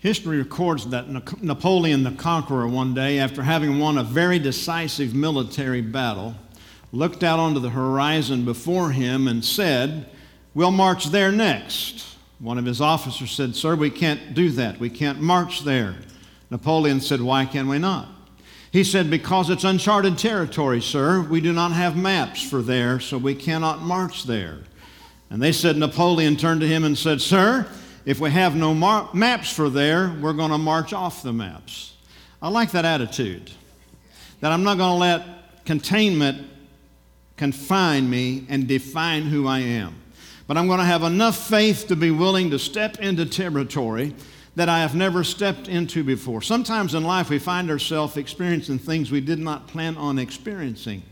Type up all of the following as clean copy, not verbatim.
History records that Napoleon the Conqueror one day, after having won a very decisive military battle, looked out onto the horizon before him and said, "We'll march there next." One of his officers said, "Sir, we can't do that. We can't march there." Napoleon said, "Why can we not?" He said, "Because it's uncharted territory, sir. We do not have maps for there, so we cannot march there." And they said, Napoleon turned to him and said, "Sir, if we have no maps for there, we're going to march off the maps." I like that attitude, that I'm not going to let containment confine me and define who I am. But I'm going to have enough faith to be willing to step into territory that I have never stepped into before. Sometimes in life we find ourselves experiencing things we did not plan on experiencing.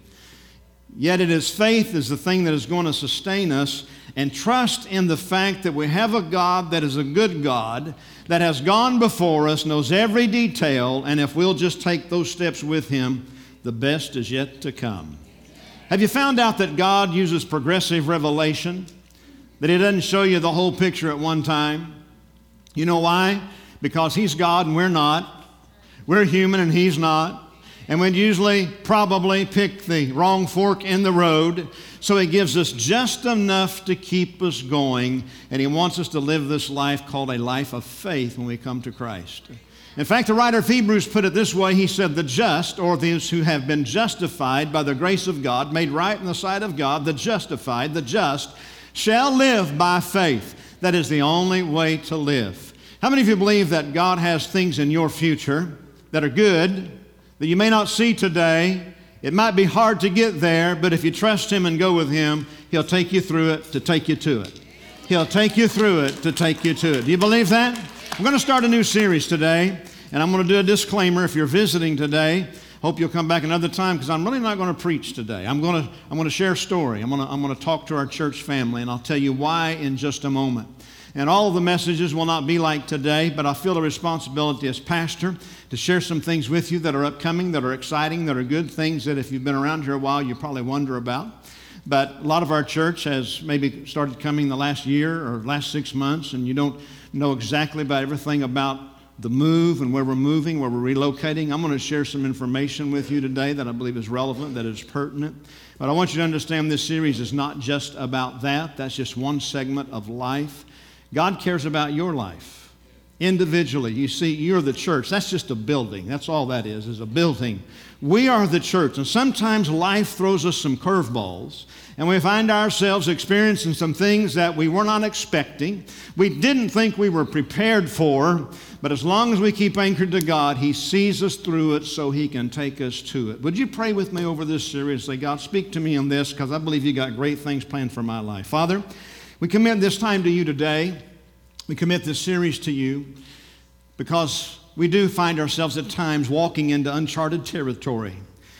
Yet it is faith is the thing that is going to sustain us, and trust in the fact that we have a God that is a good God, that has gone before us, knows every detail, and if we'll just take those steps with Him, the best is yet to come. Have you found out that God uses progressive revelation? That He doesn't show you the whole picture at one time? You know why? Because He's God and we're not. We're human and He's not. And we'd usually probably pick the wrong fork in the road. So He gives us just enough to keep us going. And He wants us to live this life called a life of faith when we come to Christ. In fact, the writer of Hebrews put it this way. He said, "The just, or those who have been justified by the grace of God, made right in the sight of God, the justified, the just, shall live by faith." That is the only way to live. How many of you believe that God has things in your future that are good, that you may not see today? It might be hard to get there, but if you trust Him and go with Him, He'll take you through it to take you to it. He'll take you through it to take you to it. Do you believe that? I'm going to start a new series today, and I'm going to do a disclaimer. If you're visiting today, hope you'll come back another time, because I'm really not going to preach today. I'm going to share a story. I'm going to talk to our church family, and I'll tell you why in just a moment. And all of the messages will not be like today, but I feel a responsibility as pastor to share some things with you that are upcoming, that are exciting, that are good things that if you've been around here a while, you probably wonder about. But a lot of our church has maybe started coming the last year or last 6 months, and you don't know exactly about everything about the move and where we're moving, where we're relocating. I'm going to share some information with you today that I believe is relevant, that is pertinent. But I want you to understand this series is not just about that. That's just one segment of life. God cares about your life individually. You see, you're the church. That's just a building. That's all that is a building. We are the church, and sometimes life throws us some curveballs, and we find ourselves experiencing some things that we were not expecting. We didn't think we were prepared for, but as long as we keep anchored to God, He sees us through it so He can take us to it. Would you pray with me over this series? Say, "God, speak to me on this, because I believe You got great things planned for my life." Father, we commit this time to You today. We commit this series to You because we do find ourselves at times walking into uncharted territory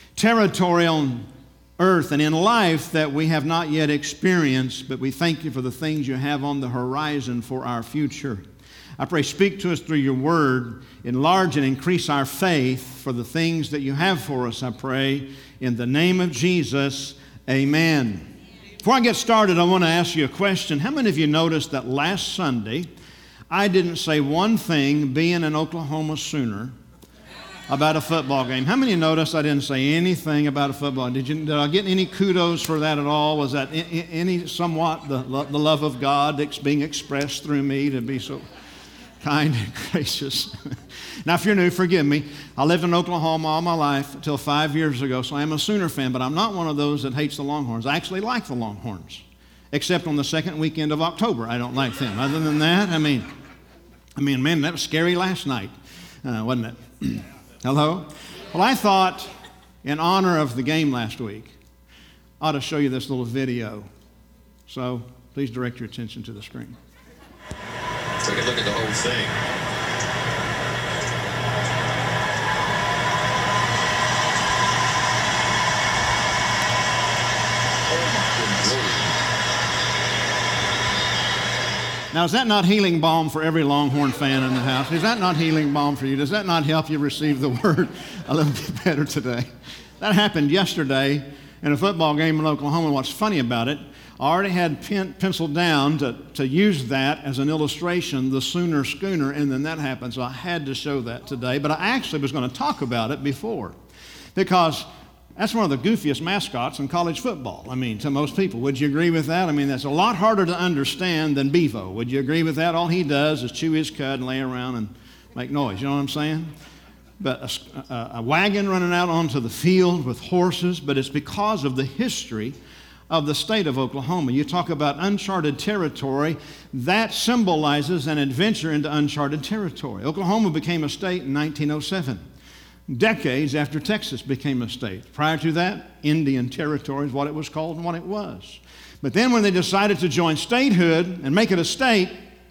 on earth and in life that we have not yet experienced, but we thank You for the things You have on the horizon for our future. I pray, speak to us through Your word, enlarge and increase our faith for the things that You have for us, I pray, in the name of Jesus, amen. Before I get started, I want to ask you a question. How many of you noticed that last Sunday, I didn't say one thing, being an Oklahoma Sooner, about a football game? How many of you noticed I didn't say anything about a football? Did I get any kudos for that at all? Was that any somewhat the love of God that's being expressed through me to be so kind and gracious? Now, if you're new, forgive me. I lived in Oklahoma all my life until 5 years ago, so I am a Sooner fan, but I'm not one of those that hates the Longhorns. I actually like the Longhorns, except on the second weekend of October. I don't like them. Other than that, I mean, man, that was scary last night, wasn't it? Hello? Well, I thought, in honor of the game last week, I ought to show you this little video. So please direct your attention to the screen. Take a look at the whole thing. Now, is that not healing balm for every Longhorn fan in the house? Is that not healing balm for you? Does that not help you receive the word a little bit better today? That happened yesterday in a football game in Oklahoma. What's funny about it, I already had penciled down to use that as an illustration, the Sooner Schooner, and then that happened, so I had to show that today. But I actually was going to talk about it before, because that's one of the goofiest mascots in college football. I mean, to most people. Would you agree with that? I mean, that's a lot harder to understand than Bevo. Would you agree with that? All he does is chew his cud and lay around and make noise. You know what I'm saying? But a wagon running out onto the field with horses, but it's because of the history of the state of Oklahoma. You talk about uncharted territory, that symbolizes an adventure into uncharted territory. Oklahoma became a state in 1907, decades after Texas became a state. Prior to that, Indian Territory is what it was called and what it was. But then when they decided to join statehood and make it a state,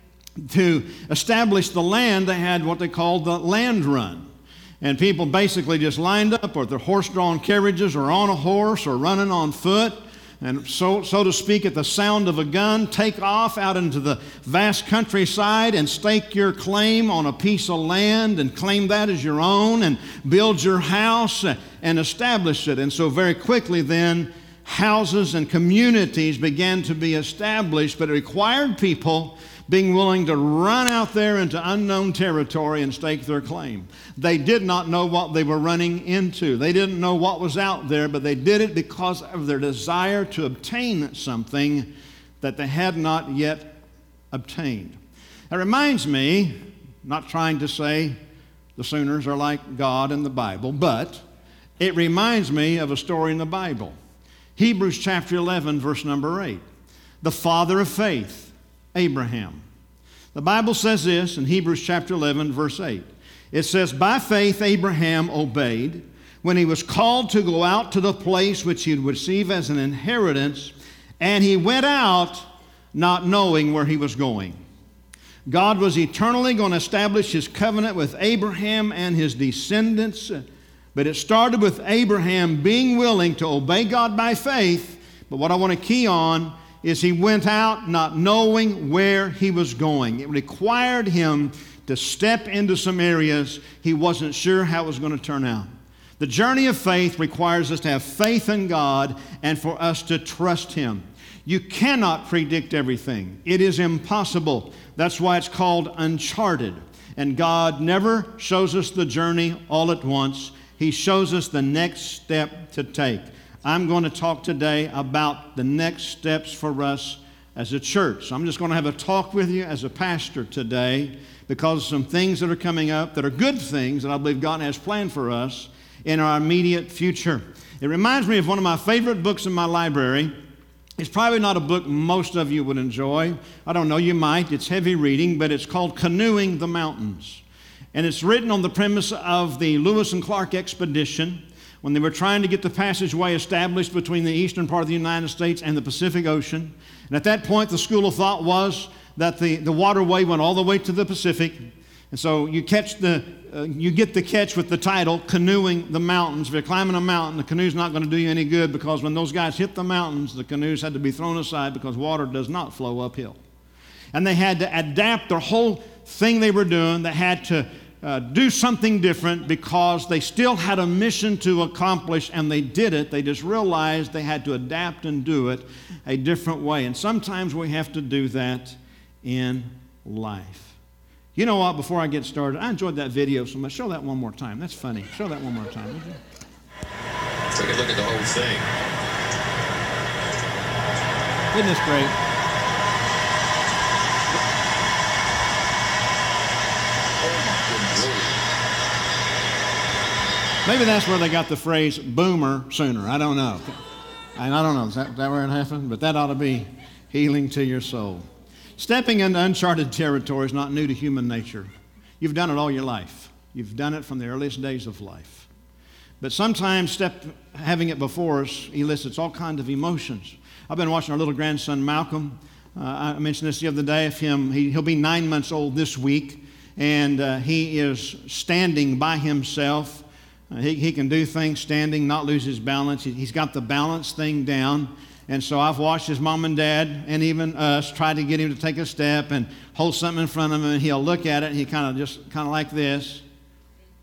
to establish the land, they had what they called the land run. And people basically just lined up with their horse-drawn carriages or on a horse or running on foot, and so to speak, at the sound of a gun, take off out into the vast countryside and stake your claim on a piece of land and claim that as your own and build your house and establish it. And so very quickly then, houses and communities began to be established, but it required people being willing to run out there into unknown territory and stake their claim. They did not know what they were running into. They didn't know what was out there, but they did it because of their desire to obtain something that they had not yet obtained. It reminds me, not trying to say the Sooners are like God in the Bible, but it reminds me of a story in the Bible. Hebrews chapter 11, verse number 8. The father of faith, Abraham. The Bible says this in Hebrews chapter 11, verse 8. It says, by faith Abraham obeyed when he was called to go out to the place which he would receive as an inheritance, and he went out not knowing where he was going. God was eternally going to establish his covenant with Abraham and his descendants, but it started with Abraham being willing to obey God by faith. But what I want to key on is he went out not knowing where he was going. It required him to step into some areas he wasn't sure how it was going to turn out. The journey of faith requires us to have faith in God and for us to trust him. You cannot predict everything. It is impossible. That's why it's called uncharted. And God never shows us the journey all at once. He shows us the next step to take. I'm going to talk today about the next steps for us as a church. So I'm just going to have a talk with you as a pastor today because of some things that are coming up that are good things that I believe God has planned for us in our immediate future. It reminds me of one of my favorite books in my library. It's probably not a book most of you would enjoy. I don't know, you might. It's heavy reading, but it's called Canoeing the Mountains. And it's written on the premise of the Lewis and Clark expedition when they were trying to get the passageway established between the eastern part of the United States and the Pacific Ocean. And at that point, the school of thought was that the waterway went all the way to the Pacific. And so you get the catch with the title, Canoeing the Mountains. If you're climbing a mountain, the canoe's not going to do you any good because when those guys hit the mountains, the canoes had to be thrown aside because water does not flow uphill. And they had to adapt their whole thing they were doing. They had to do something different because they still had a mission to accomplish, and they did it. They just realized they had to adapt and do it a different way. And sometimes we have to do that in life. You know what? Before I get started, I enjoyed that video so much. Show that one more time. That's funny. Show that one more time, would you? Take a look at the whole thing. Isn't this great? Maybe that's where they got the phrase boomer sooner. I don't know. Is that where it happened? But that ought to be healing to your soul. Stepping into uncharted territory is not new to human nature. You've done it all your life. You've done it from the earliest days of life. But sometimes having it before us elicits all kinds of emotions. I've been watching our little grandson Malcolm. I mentioned this the other day of him. He'll be 9 months old this week, and he is standing by himself. He can do things standing, not lose his balance. He's got the balance thing down. And so I've watched his mom and dad and even us try to get him to take a step and hold something in front of him, and he'll look at it and he kind of like this.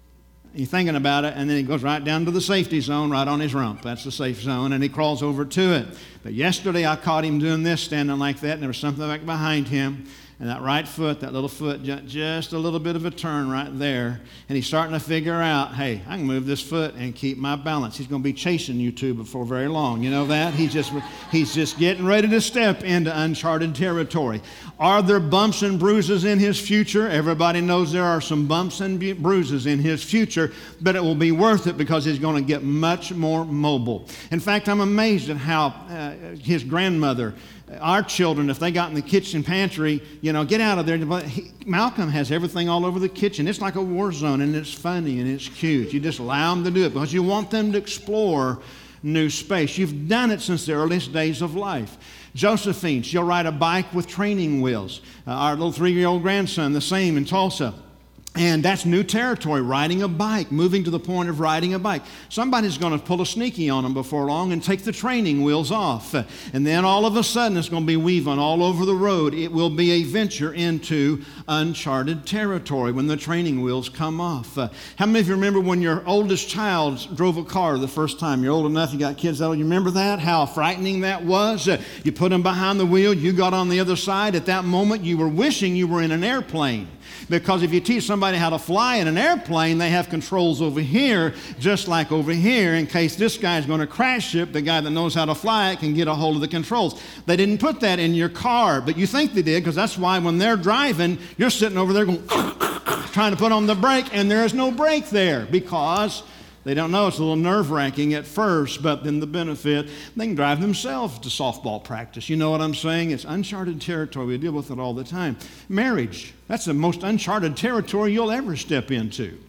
He's thinking about it, and then he goes right down to the safety zone, right on his rump. That's the safe zone, and he crawls over to it. But yesterday I caught him doing this, standing like that, and there was something back behind him. And that right foot, that little foot, just a little bit of a turn right there. And he's starting to figure out, hey, I can move this foot and keep my balance. He's going to be chasing you two before very long. You know that? He's just getting ready to step into uncharted territory. Are there bumps and bruises in his future? Everybody knows there are some bumps and bruises in his future, but it will be worth it because he's going to get much more mobile. In fact, I'm amazed at how his grandmother, our children, if they got in the kitchen pantry, get out of there. Malcolm has everything all over the kitchen. It's like a war zone, and it's funny, and it's cute. You just allow them to do it because you want them to explore new space. You've done it since the earliest days of life. Josephine, she'll ride a bike with training wheels. Our little 3-year-old grandson, the same in Tulsa. And that's new territory, riding a bike, moving to the point of riding a bike. Somebody's going to pull a sneaky on them before long and take the training wheels off. And then all of a sudden it's going to be weaving all over the road. It will be a venture into uncharted territory when the training wheels come off. How many of you remember when your oldest child drove a car the first time? You're old enough, you got kids that old. You remember that? How frightening that was? You put them behind the wheel, you got on the other side. At that moment, you were wishing you were in an airplane. Because if you teach somebody how to fly in an airplane, they have controls over here, just like over here. In case this guy's going to crash it, the guy that knows how to fly it can get a hold of the controls. They didn't put that in your car, but you think they did, because that's why when they're driving, you're sitting over there going, trying to put on the brake, and there is no brake there, because they don't know. It's a little nerve-wracking at first, but then the benefit, they can drive themselves to softball practice. You know what I'm saying? It's uncharted territory. We deal with it all the time. Marriage, that's the most uncharted territory you'll ever step into.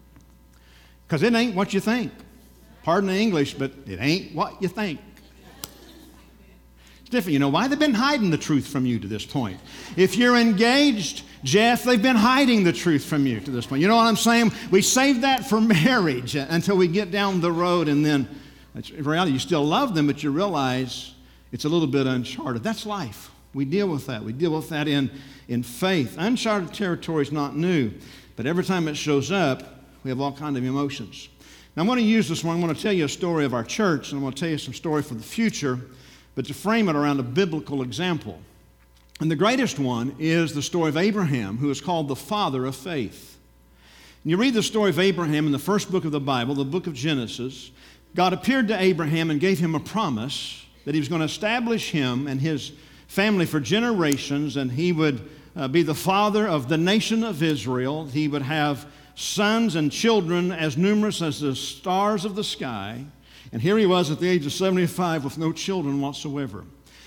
Because it ain't what you think. Pardon the English, but it ain't what you think. It's different. You know why? They've been hiding the truth from you to this point. If you're engaged, Jeff, they've been hiding the truth from you to this point. You know what I'm saying? We save that for marriage until we get down the road, and then in reality, you still love them, but you realize it's a little bit uncharted. That's life. We deal with that. We deal with that in faith. Uncharted territory is not new, but every time it shows up, we have all kinds of emotions. Now, I'm going to use this one. I'm going to tell you a story of our church, and I'm going to tell you some story for the future, but to frame it around a biblical example. And the greatest one is the story of Abraham, who is called the father of faith. And you read the story of Abraham in the first book of the Bible, the book of Genesis. God appeared to Abraham and gave him a promise that he was going to establish him and his family for generations, and he would be the father of the nation of Israel. He would have sons and children as numerous as the stars of the sky. And here he was at the age of 75 with no children whatsoever.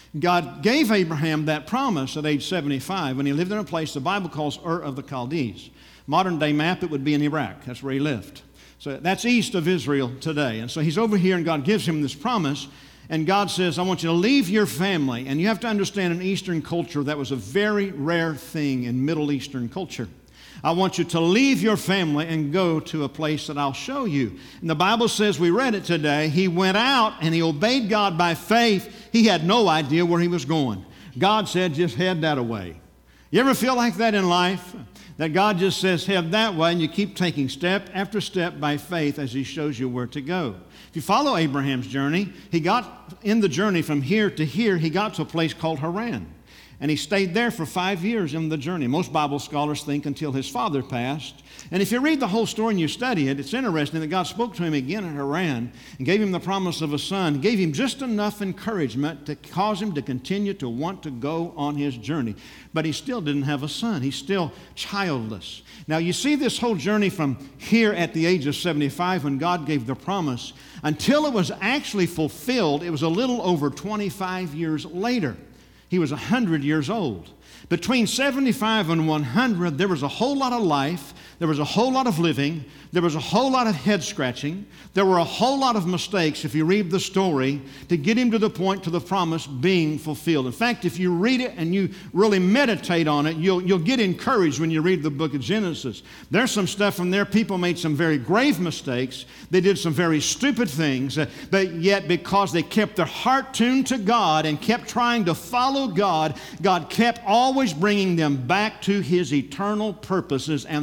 God gave Abraham that promise at age 75 when he lived in a place the Bible calls Ur of the Chaldees. Modern day map, it would be in Iraq. That's where he lived. So that's east of Israel today. And so he's over here, and God gives him this promise. And God says, I want you to leave your family. And you have to understand, in Eastern culture, that was a very rare thing in Middle Eastern culture. I want you to leave your family and go to a place that I'll show you. And the Bible says, we read it today, he went out and he obeyed God by faith. He had no idea where he was going. God said, just head that way. You ever feel like that in life? That God just says, head that way, and you keep taking step after step by faith as he shows you where to go. If you follow Abraham's journey, he got in the journey from here to here, he got to a place called Haran. And he stayed there for 5 years in the journey. Most Bible scholars think until his father passed. And if you read the whole story and you study it, it's interesting that God spoke to him again in Haran and gave him the promise of a son, gave him just enough encouragement to cause him to continue to want to go on his journey. But he still didn't have a son. He's still childless. Now you see this whole journey from here at the age of 75 when God gave the promise until it was actually fulfilled, it was a little over 25 years later. He was 100 years old. Between 75 and 100, there was a whole lot of life. There was a whole lot of living. There was a whole lot of head scratching. There were a whole lot of mistakes, if you read the story, to get him to the point to the promise being fulfilled. In fact, if you read it and you really meditate on it, you'll get encouraged when you read the book of Genesis. There's some stuff from there. People made some very grave mistakes. They did some very stupid things, but yet because they kept their heart tuned to God and kept trying to follow God, God kept always bringing them back to his eternal purposes, and that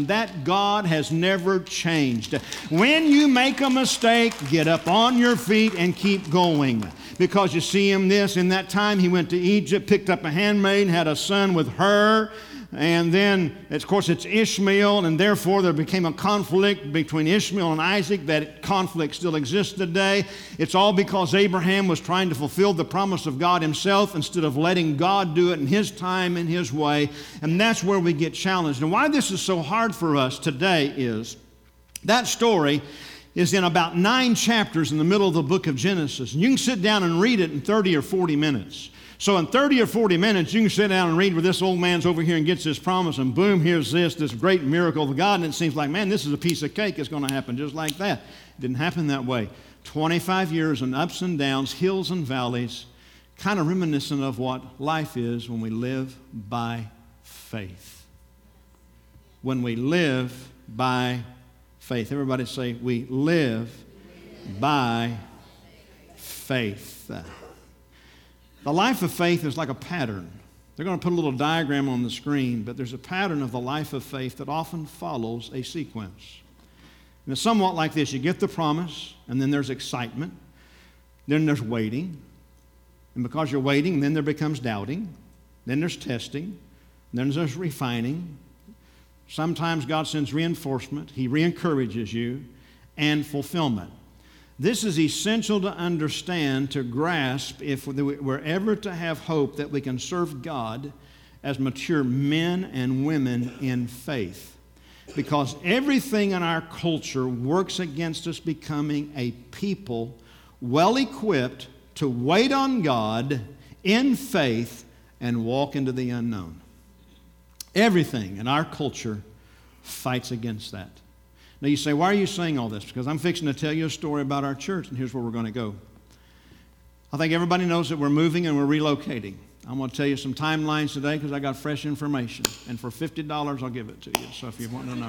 God has never changed. When you make a mistake, get up on your feet and keep going. Because you see him in that time he went to Egypt, picked up a handmaid, had a son with her. And then, of course, it's Ishmael, and therefore there became a conflict between Ishmael and Isaac. That conflict still exists today. It's all because Abraham was trying to fulfill the promise of God himself instead of letting God do it in his time and his way. And that's where we get challenged. And why this is so hard for us today is that story is in about 9 chapters in the middle of the book of Genesis. And you can sit down and read it in 30 or 40 minutes. So in 30 or 40 minutes, you can sit down and read where this old man's over here and gets this promise, and boom, here's this great miracle of God, and it seems like, man, this is a piece of cake. It's going to happen just like that. It didn't happen that way. 25 years and ups and downs, hills and valleys, kind of reminiscent of what life is when we live by faith. When we live by faith. Everybody say, we live by faith. The life of faith is like a pattern. They're going to put a little diagram on the screen, but there's a pattern of the life of faith that often follows a sequence. And it's somewhat like this. You get the promise, and then there's excitement. Then there's waiting. And because you're waiting, then there becomes doubting. Then there's testing. Then there's refining. Sometimes God sends reinforcement. He re-encourages you, and fulfillment. This is essential to understand, to grasp, if we're ever to have hope that we can serve God as mature men and women in faith. Because everything in our culture works against us becoming a people well equipped to wait on God in faith and walk into the unknown. Everything in our culture fights against that. Now you say, why are you saying all this? Because I'm fixing to tell you a story about our church, and here's where we're going to go. I think everybody knows that we're moving and we're relocating. I'm going to tell you some timelines today because I got fresh information. And for $50, I'll give it to you, so if you want to know.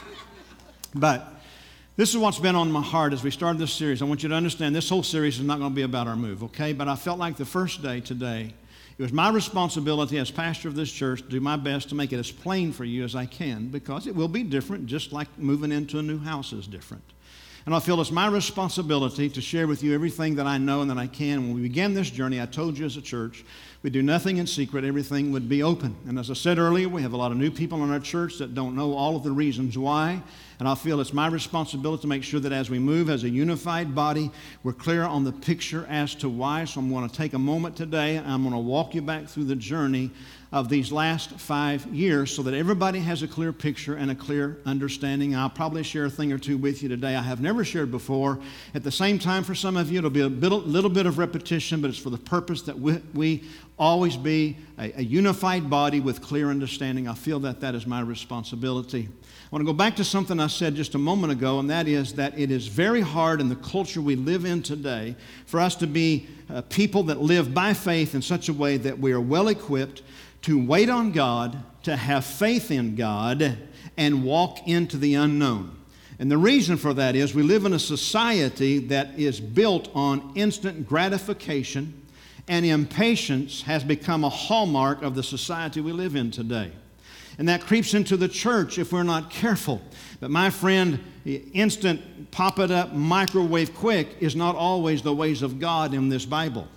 But this is what's been on my heart as we started this series. I want you to understand this whole series is not going to be about our move, okay? But I felt like the first day today, it was my responsibility as pastor of this church to do my best to make it as plain for you as I can, because it will be different, just like moving into a new house is different. And I feel it's my responsibility to share with you everything that I know and that I can. When we began this journey, I told you as a church, we do nothing in secret. Everything would be open. And as I said earlier, we have a lot of new people in our church that don't know all of the reasons why. And I feel it's my responsibility to make sure that as we move as a unified body, we're clear on the picture as to why. So I'm going to take a moment today, and I'm going to walk you back through the journey of these last 5 years so that everybody has a clear picture and a clear understanding. I'll probably share a thing or two with you today I have never shared before. At the same time, for some of you, it'll be a little bit of repetition, but it's for the purpose that we always be a unified body with clear understanding. I feel that is my responsibility. I want to go back to something I said just a moment ago, and that is that it is very hard in the culture we live in today for us to be people that live by faith in such a way that we are well equipped to wait on God, to have faith in God, and walk into the unknown. And the reason for that is we live in a society that is built on instant gratification, and impatience has become a hallmark of the society we live in today. And that creeps into the church if we're not careful. But my friend, instant, pop it up, microwave quick is not always the ways of God in this Bible.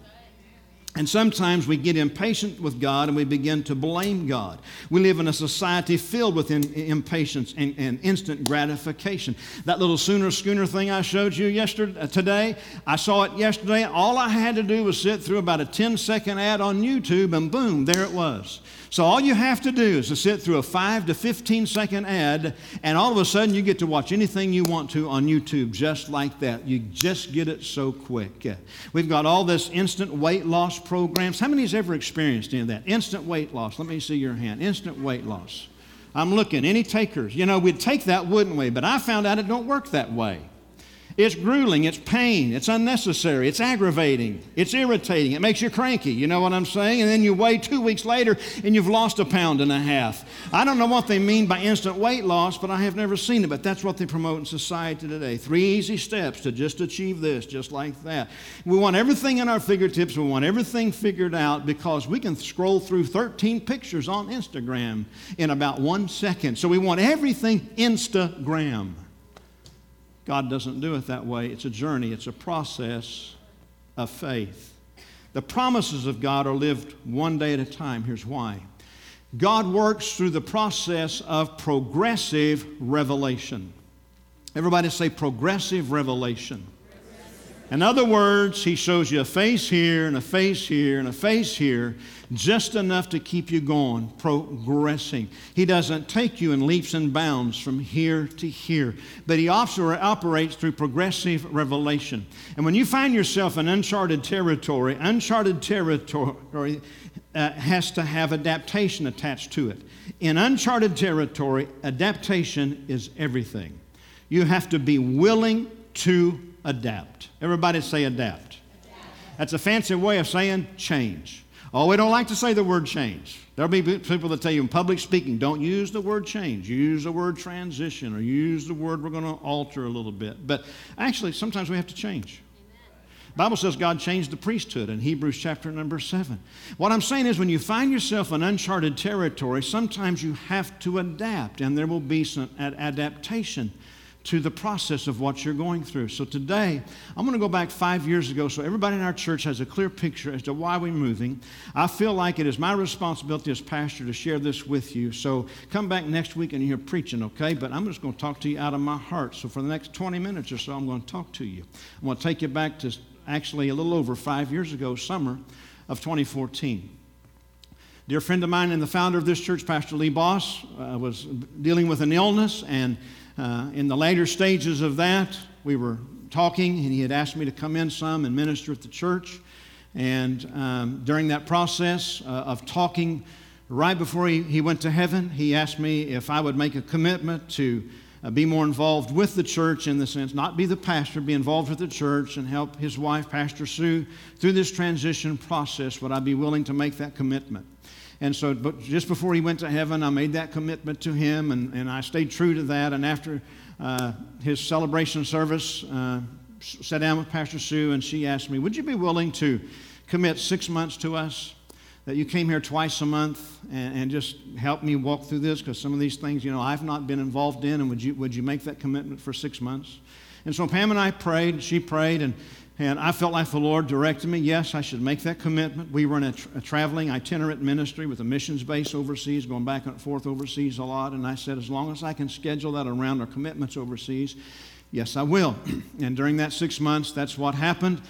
And sometimes we get impatient with God and we begin to blame God. We live in a society filled with impatience and instant gratification. That little Sooner Schooner thing I showed you today, I saw it yesterday. All I had to do was sit through about a 10-second ad on YouTube, and boom, there it was. So all you have to do is to sit through a 5 to 15-second ad, and all of a sudden you get to watch anything you want to on YouTube just like that. You just get it so quick. We've got all this instant weight loss programs. How many has ever experienced any of that? Instant weight loss. Let me see your hand. Instant weight loss. I'm looking. Any takers? You know, we'd take that, wouldn't we? But I found out it don't work that way. It's grueling, it's pain, it's unnecessary, it's aggravating, it's irritating, it makes you cranky, you know what I'm saying? And then you weigh 2 weeks later and you've lost 1.5 pounds. I don't know what they mean by instant weight loss, but I have never seen it, but that's what they promote in society today. 3 easy steps to just achieve this, just like that. We want everything in our fingertips, we want everything figured out because we can scroll through 13 pictures on Instagram in about 1 second. So we want everything Instagram. God doesn't do it that way. It's a journey. It's a process of faith. The promises of God are lived one day at a time. Here's why. God works through the process of progressive revelation. Everybody say progressive revelation. In other words, He shows you a face here and a face here and a face here, just enough to keep you going, progressing. He doesn't take you in leaps and bounds from here to here, but He also operates through progressive revelation. And when you find yourself in uncharted territory has to have adaptation attached to it. In uncharted territory, adaptation is everything. You have to be willing to adapt. Everybody say adapt. That's a fancy way of saying change. Oh, we don't like to say the word change. There'll be people that tell you in public speaking, don't use the word change. Use the word transition or use the word we're going to alter a little bit. But actually, sometimes we have to change. The Bible says God changed the priesthood in Hebrews chapter number 7. What I'm saying is when you find yourself in uncharted territory, sometimes you have to adapt, and there will be some adaptation to the process of what you're going through. So today, I'm going to go back 5 years ago so everybody in our church has a clear picture as to why we're moving. I feel like it is my responsibility as pastor to share this with you. So come back next week and hear preaching, okay? But I'm just going to talk to you out of my heart. So for the next 20 minutes or so, I'm going to talk to you. I'm going to take you back to actually a little over 5 years ago, summer of 2014. Dear friend of mine and the founder of this church, Pastor Lee Boss, was dealing with an illness, and in the later stages of that, we were talking, and he had asked me to come in some and minister at the church. And during that process of talking, right before he went to heaven, he asked me if I would make a commitment to be more involved with the church in the sense, not be the pastor, be involved with the church and help his wife, Pastor Sue, through this transition process. Would I be willing to make that commitment? And so, but just before he went to heaven, I made that commitment to him, and I stayed true to that. And after his celebration service, sat down with Pastor Sue, and she asked me, would you be willing to commit 6 months to us? That you came here twice a month and just help me walk through this, because some of these things, you know, I've not been involved in, and would you make that commitment for 6 months? And so Pam and I prayed, she prayed, and I felt like the Lord directed me, yes, I should make that commitment. We were in a traveling itinerant ministry with a missions base overseas, going back and forth overseas a lot. And I said, as long as I can schedule that around our commitments overseas, yes, I will. And during that 6 months, that's what happened.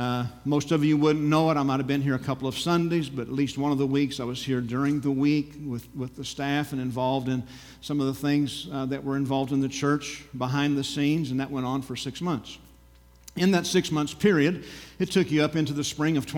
Most of you wouldn't know it. I might have been here a couple of Sundays, but at least one of the weeks I was here during the week with the staff and involved in some of the things that were involved in the church behind the scenes, and that went on for 6 months. In that 6 months period, it took you up into the spring of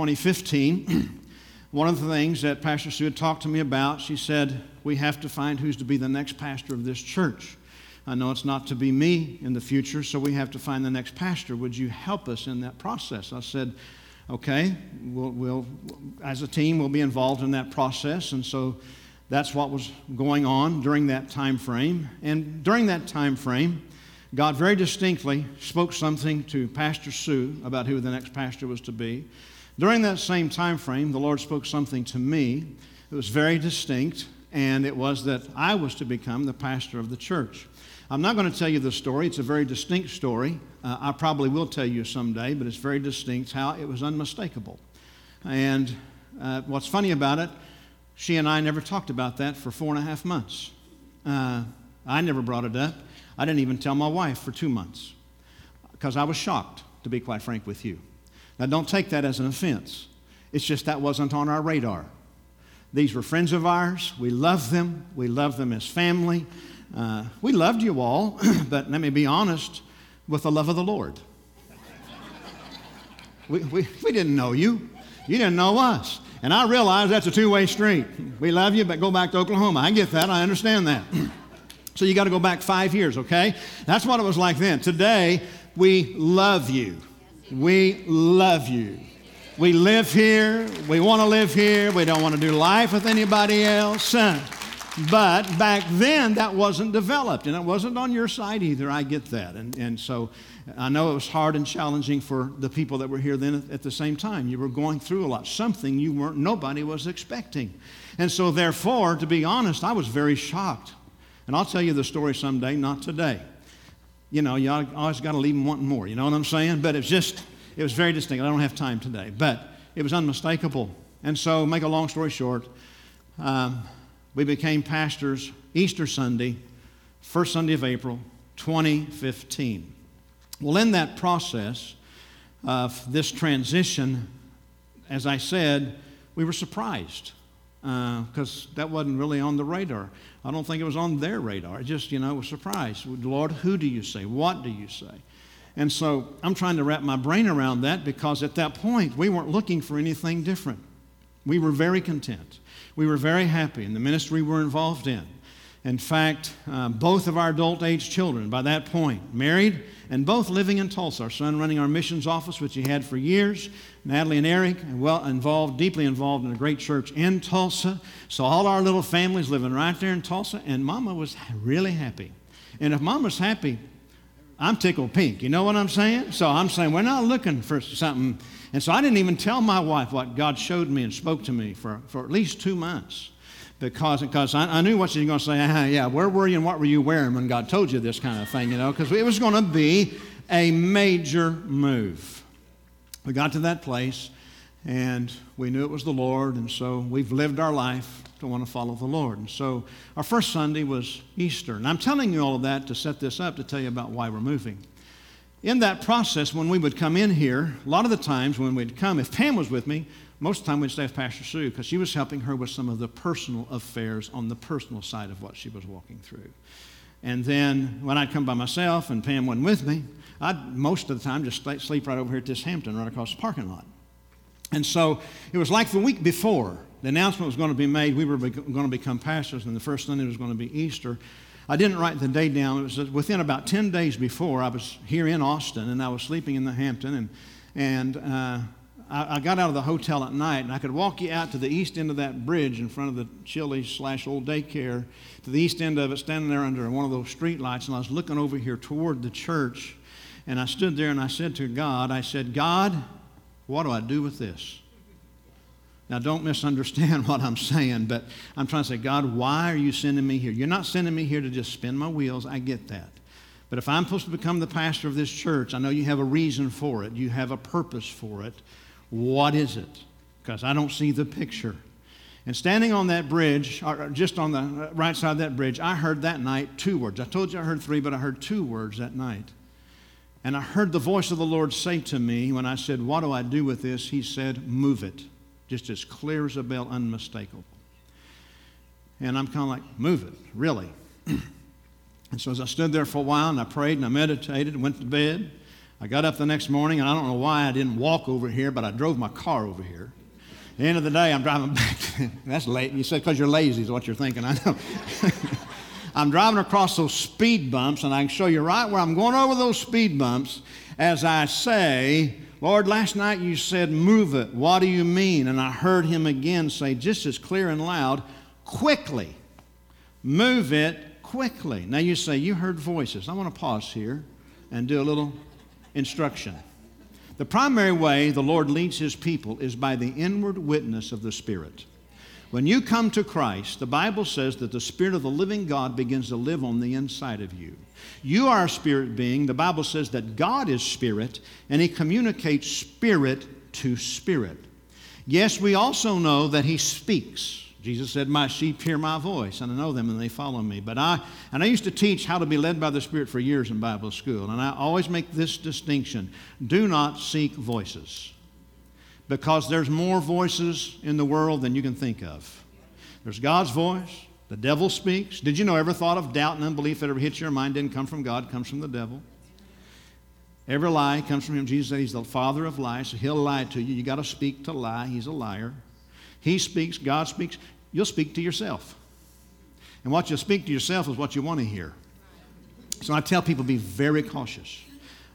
2015. One of the things that Pastor Sue had talked to me about, she said, we have to find who's to be the next pastor of this church. I know it's not to be me in the future, so we have to find the next pastor. Would you help us in that process? I said, okay, we'll as a team, we'll be involved in that process. And so that's what was going on during that time frame. And during that time frame, God very distinctly spoke something to Pastor Sue about who the next pastor was to be. During that same time frame, the Lord spoke something to me. It was very distinct, and it was that I was to become the pastor of the church. I'm not going to tell you the story. It's a very distinct story. I probably will tell you someday, but it's very distinct how it was unmistakable. And what's funny about it, she and I never talked about that for 4.5 months. I never brought it up. I didn't even tell my wife for 2 months because I was shocked, to be quite frank with you. Now, don't take that as an offense. It's just that wasn't on our radar. These were friends of ours. We loved them. We loved them as family. We loved you all, but let me be honest, with the love of the Lord. We didn't know you. You didn't know us. And I realize that's a two-way street. We love you, but go back to Oklahoma. I get that. I understand that. So you got to go back 5 years, okay? That's what it was like then. Today, we love you. We love you. We live here. We want to live here. We don't want to do life with anybody else. But back then, that wasn't developed, and it wasn't on your side either. I get that. And so I know it was hard and challenging for the people that were here then at the same time. You were going through a lot, something nobody was expecting. And so therefore, to be honest, I was very shocked. And I'll tell you the story someday, not today. You know, you always got to leave them wanting more, you know what I'm saying? But it was very distinct. I don't have time today. But it was unmistakable. And so, make a long story short, we became pastors Easter Sunday, first Sunday of April, 2015. Well, in that process of this transition, as I said, we were surprised because that wasn't really on the radar. I don't think it was on their radar. It just, it was surprised. Lord, who do you say? What do you say? And so I'm trying to wrap my brain around that because at that point, we weren't looking for anything different. We were very content. We were very happy in the ministry we were involved in. In fact, both of our adult-age children, by that point, married and both living in Tulsa. Our son running our missions office, which he had for years. Natalie and Eric, deeply involved in a great church in Tulsa. So all our little families living right there in Tulsa, and Mama was really happy. And if Mama's happy, I'm tickled pink. You know what I'm saying? So I'm saying we're not looking for something. And so I didn't even tell my wife what God showed me and spoke to me for at least 2 months. Because I knew what she was going to say. Yeah, where were you and what were you wearing when God told you this kind of thing, because it was going to be a major move. We got to that place, and we knew it was the Lord, and so we've lived our life to want to follow the Lord. And so our first Sunday was Easter. And I'm telling you all of that to set this up, to tell you about why we're moving. In that process, when we would come in here, a lot of the times when we'd come, if Pam was with me, most of the time we'd stay with Pastor Sue because she was helping her with some of the personal affairs on the personal side of what she was walking through. And then when I'd come by myself and Pam wasn't with me, I'd most of the time just sleep right over here at this Hampton, right across the parking lot. And so it was like the week before the announcement was going to be made, we were going to become pastors, and the first Sunday was going to be Easter. I didn't write the day down. It was within about 10 days before I was here in Austin, and I was sleeping in the Hampton, and I got out of the hotel at night, and I could walk you out to the east end of that bridge in front of the Chili's/old daycare, to the east end of it, standing there under one of those street lights, and I was looking over here toward the church, and I stood there and I said to God, God, what do I do with this? Now, don't misunderstand what I'm saying, but I'm trying to say, God, why are you sending me here? You're not sending me here to just spin my wheels. I get that. But if I'm supposed to become the pastor of this church, I know you have a reason for it. You have a purpose for it. What is it? Because I don't see the picture. And standing on that bridge, or just on the right side of that bridge, I heard that night 2 words. I told you I heard 3, but I heard 2 words that night. And I heard the voice of the Lord say to me when I said, what do I do with this? He said, move it. Just as clear as a bell, unmistakable. And I'm kind of like, move it, really? And so as I stood there for a while and I prayed and I meditated and went to bed, I got up the next morning, and I don't know why I didn't walk over here, but I drove my car over here. At the end of the day, I'm driving back. That's late. You said because you're lazy is what you're thinking. I know. I'm driving across those speed bumps, and I can show you right where I'm going over those speed bumps as I say, Lord, last night you said, move it. What do you mean? And I heard him again say, just as clear and loud, quickly. Move it quickly. Now you say, you heard voices. I want to pause here and do a little instruction. The primary way the Lord leads his people is by the inward witness of the Spirit. When you come to Christ, the Bible says that the Spirit of the living God begins to live on the inside of you. You are a spirit being. The Bible says that God is spirit, and he communicates spirit to spirit. Yes, we also know that he speaks. Jesus said, my sheep hear my voice, and I know them, and they follow me. But I used to teach how to be led by the Spirit for years in Bible school, and I always make this distinction. Do not seek voices, because there's more voices in the world than you can think of. There's God's voice. The devil speaks. Did you know every thought of doubt and unbelief that ever hits your mind didn't come from God, it comes from the devil? Every lie comes from him. Jesus said he's the father of lies, so he'll lie to you. You got to speak to lie. He's a liar. He speaks, God speaks. You'll speak to yourself. And what you'll speak to yourself is what you want to hear. So I tell people, be very cautious.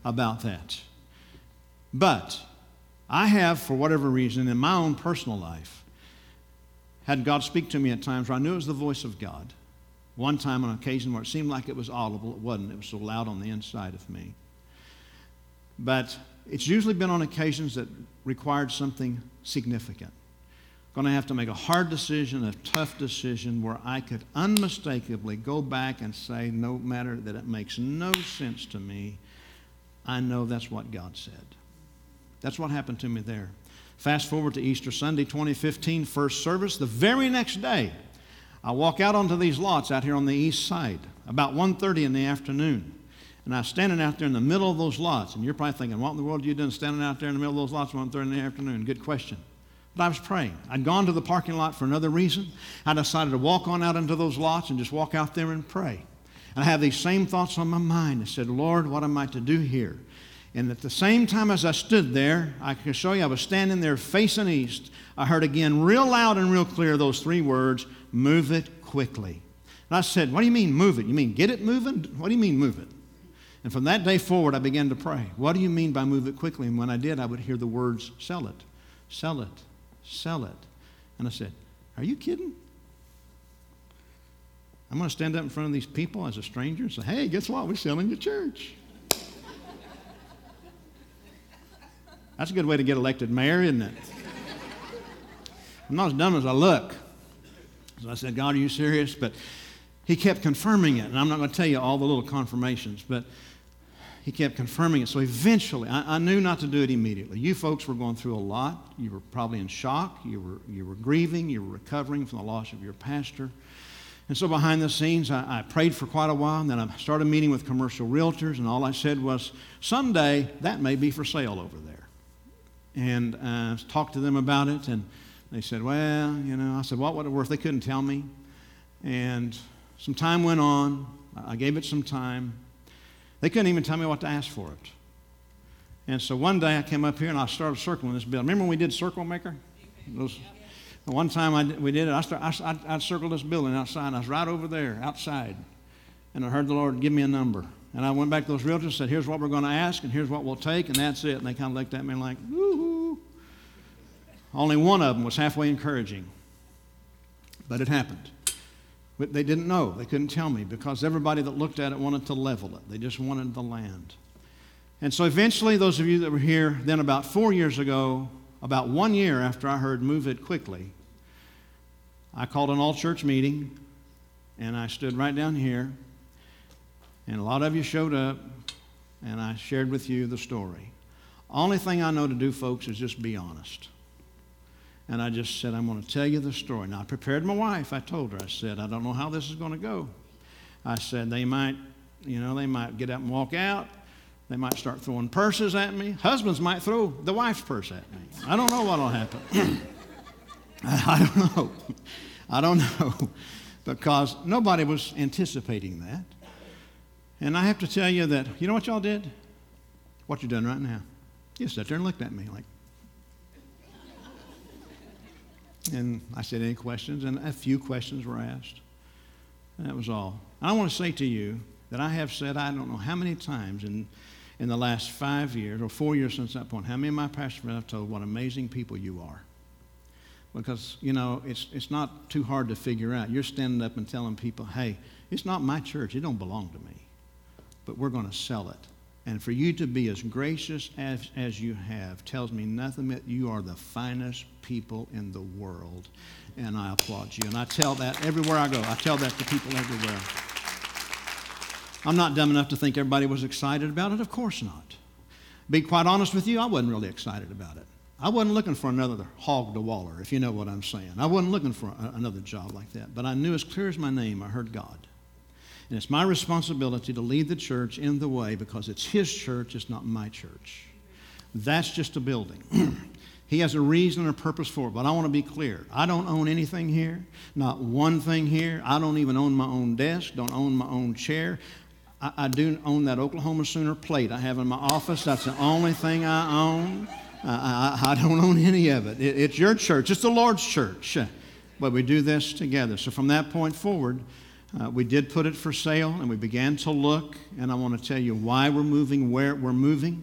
about that. But I have, for whatever reason, in my own personal life, had God speak to me at times where I knew it was the voice of God. One time on an occasion where it seemed like it was audible, it wasn't. It was so loud on the inside of me. But it's usually been on occasions that required something significant. Going to have to make a hard decision, a tough decision where I could unmistakably go back and say, no matter that it makes no sense to me, I know that's what God said. That's what happened to me there. Fast forward to Easter Sunday 2015, first service. The very next day, I walk out onto these lots out here on the east side, about 1:30 in the afternoon. And I was standing out there in the middle of those lots. And you're probably thinking, what in the world are you doing standing out there in the middle of those lots 1:30 in the afternoon? Good question. But I was praying. I'd gone to the parking lot for another reason. I decided to walk on out into those lots and just walk out there and pray. And I have these same thoughts on my mind. I said, Lord, what am I to do here? And at the same time as I stood there, I can show you I was standing there facing east. I heard again real loud and real clear those three words, move it quickly. And I said, what do you mean move it? You mean get it moving? What do you mean move it? And from that day forward, I began to pray. What do you mean by move it quickly? And when I did, I would hear the words, sell it, sell it, sell it. And I said, are you kidding? I'm going to stand up in front of these people as a stranger and say, hey, guess what? We're selling your church. That's a good way to get elected mayor, isn't it? I'm not as dumb as I look. So I said, God, are you serious? But he kept confirming it. And I'm not going to tell you all the little confirmations, but he kept confirming it. So eventually, I knew not to do it immediately. You folks were going through a lot. You were probably in shock. You were grieving. You were recovering from the loss of your pastor. And so behind the scenes, I prayed for quite a while. And then I started meeting with commercial realtors. And all I said was, someday that may be for sale over there. And I talked to them about it. And they said, well, I said, what would it worth? They couldn't tell me. And some time went on. I gave it some time. They couldn't even tell me what to ask for it. And so one day I came up here and I started circling this building. Remember when we did Circle Maker? One time we did it, I circled this building outside. And I was right over there outside. And I heard the Lord give me a number. And I went back to those realtors and said, here's what we're going to ask and here's what we'll take, and that's it. And they kind of looked at me like, woo-hoo. Only one of them was halfway encouraging. But it happened. But they didn't know. They couldn't tell me because everybody that looked at it wanted to level it. They just wanted the land. And so eventually, those of you that were here then about 4 years ago, about 1 year after I heard move it quickly, I called an all-church meeting, and I stood right down here, and a lot of you showed up, and I shared with you the story. Only thing I know to do, folks, is just be honest. And I just said, I'm going to tell you the story. Now, I prepared my wife. I told her, I said, I don't know how this is going to go. I said, they might get up and walk out. They might start throwing purses at me. Husbands might throw the wife's purse at me. I don't know what will happen. I don't know. Because nobody was anticipating that. And I have to tell you that, you know what y'all did? What you're doing right now. You sat there and looked at me like. And I said, any questions? And a few questions were asked. And that was all. I want to say to you that I have said, I don't know how many times in the last 5 years or 4 years since that point, how many of my pastors have told what amazing people you are. Because, it's not too hard to figure out. You're standing up and telling people, hey, it's not my church. It don't belong to me. But we're going to sell it. And for you to be as gracious as you have tells me nothing but you are the finest people in the world. And I applaud you. And I tell that everywhere I go. I tell that to people everywhere. I'm not dumb enough to think everybody was excited about it. Of course not. Be quite honest with you, I wasn't really excited about it. I wasn't looking for another Hog to Waller, if you know what I'm saying. I wasn't looking for another job like that. But I knew as clear as my name, I heard God. And it's my responsibility to lead the church in the way because it's His church, it's not my church. That's just a building. He has a reason and a purpose for it, but I want to be clear. I don't own anything here, not one thing here. I don't even own my own desk, don't own my own chair. I do own that Oklahoma Sooner plate I have in my office. That's the only thing I own. I don't own any of it. It's your church. It's the Lord's church. But we do this together. So from that point forward, We did put it for sale, and we began to look, and I want to tell you why we're moving, where we're moving.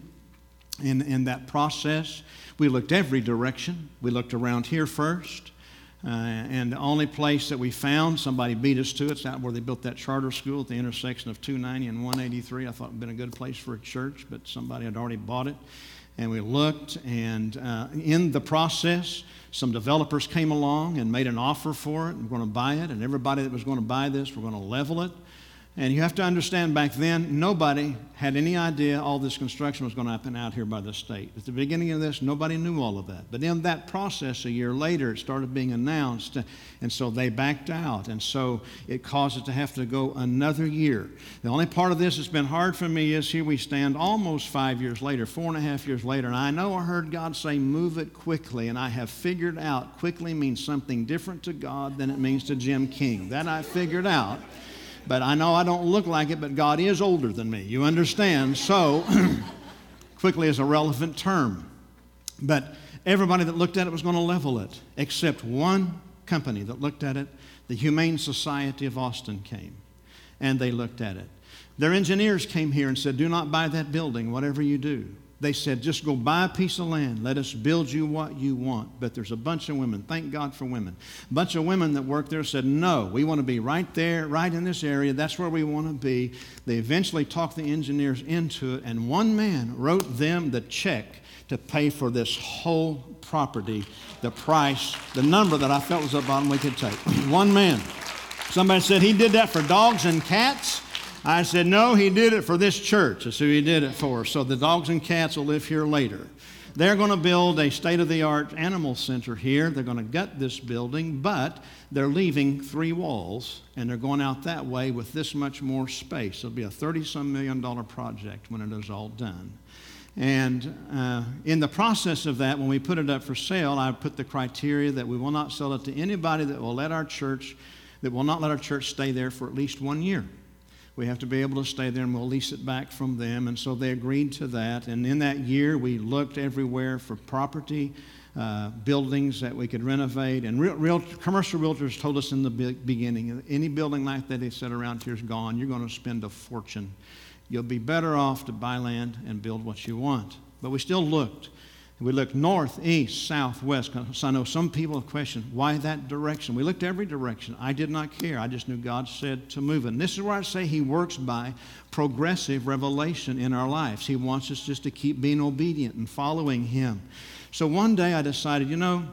In that process, we looked every direction. We looked around here first, and the only place that we found, somebody beat us to it, it's out where they built that charter school at the intersection of 290 and 183. I thought it would have been a good place for a church, but somebody had already bought it. And we looked, and in the process, some developers came along and made an offer for it. We're going to buy it, and everybody that was going to buy this, we're going to level it. And you have to understand, back then, nobody had any idea all this construction was going to happen out here by the state. At the beginning of this, nobody knew all of that. But in that process, a year later, it started being announced, and so they backed out. And so it caused it to have to go another year. The only part of this that's been hard for me is here we stand almost 5 years later, 4.5 years later, and I know I heard God say, move it quickly, and I have figured out quickly means something different to God than it means to Jim King. That I figured out. But I know I don't look like it, but God is older than me. You understand? So, quickly is a relevant term. But everybody that looked at it was going to level it, except one company that looked at it. The Humane Society of Austin came, and they looked at it. Their engineers came here and said, do not buy that building, whatever you do. They said, just go buy a piece of land. Let us build you what you want. But there's a bunch of women. Thank God for women. A bunch of women that worked there said, no, we want to be right there, right in this area. That's where we want to be. They eventually talked the engineers into it, and one man wrote them the check to pay for this whole property, the price, the number that I felt was the bottom we could take. One man. Somebody said he did that for dogs and cats. I said, no, he did it for this church. That's who he did it for. So the dogs and cats will live here later. They're going to build a state-of-the-art animal center here. They're going to gut this building, but they're leaving 3 walls, and they're going out that way with this much more space. It'll be a $30-some million project when it is all done. And in the process of that, when we put it up for sale, I put the criteria that we will not sell it to anybody that will not let our church stay there for at least 1 year. We have to be able to stay there, and we'll lease it back from them. And so they agreed to that. And in that year, we looked everywhere for property, buildings that we could renovate. And commercial realtors told us in the beginning, any building like that they said around here is gone. You're going to spend a fortune. You'll be better off to buy land and build what you want. But we still looked. We looked north, east, south, west. So I know some people have questioned, why that direction? We looked every direction. I did not care. I just knew God said to move it. And this is where I say He works by progressive revelation in our lives. He wants us just to keep being obedient and following Him. So one day I decided,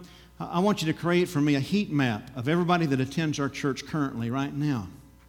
I want you to create for me a heat map of everybody that attends our church currently right now.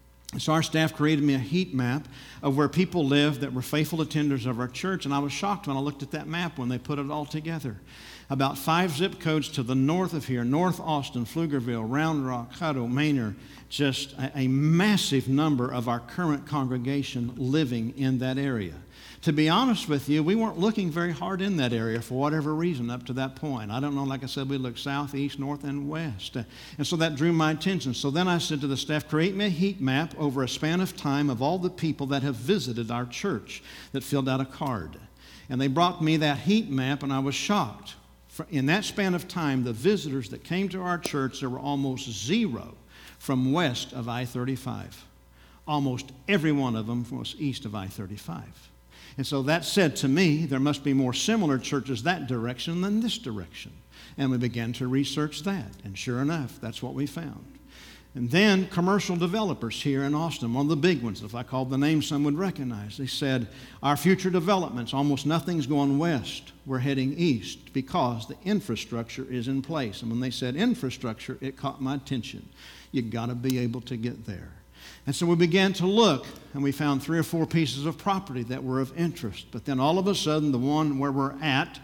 So our staff created me a heat map of where people live that were faithful attenders of our church, and I was shocked when I looked at that map when they put it all together. About 5 zip codes to the north of here, North Austin, Pflugerville, Round Rock, Hutto, Manor, just a massive number of our current congregation living in that area. To be honest with you, we weren't looking very hard in that area for whatever reason up to that point. I don't know, like I said, we looked south, east, north, and west. And so that drew my attention. So then I said to the staff, create me a heat map over a span of time of all the people that have visited our church that filled out a card. And they brought me that heat map, and I was shocked. In that span of time, the visitors that came to our church, there were almost 0 from west of I-35. Almost every one of them was east of I-35. And so that said to me, there must be more similar churches that direction than this direction. And we began to research that. And sure enough, that's what we found. And then commercial developers here in Austin, one of the big ones, if I called the name, some would recognize. They said, our future developments, almost nothing's going west. We're heading east because the infrastructure is in place. And when they said infrastructure, it caught my attention. You've got to be able to get there. And so we began to look, and we found 3 or 4 pieces of property that were of interest. But then all of a sudden, the one where we're at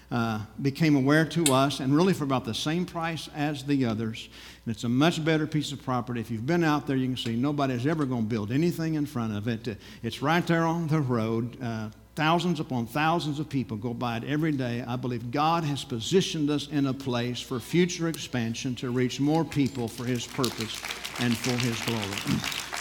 became aware to us, and really for about the same price as the others. And it's a much better piece of property. If you've been out there, you can see nobody's ever going to build anything in front of it. It's right there on the road. Thousands upon thousands of people go by it every day. I believe God has positioned us in a place for future expansion to reach more people for His purpose and for His glory.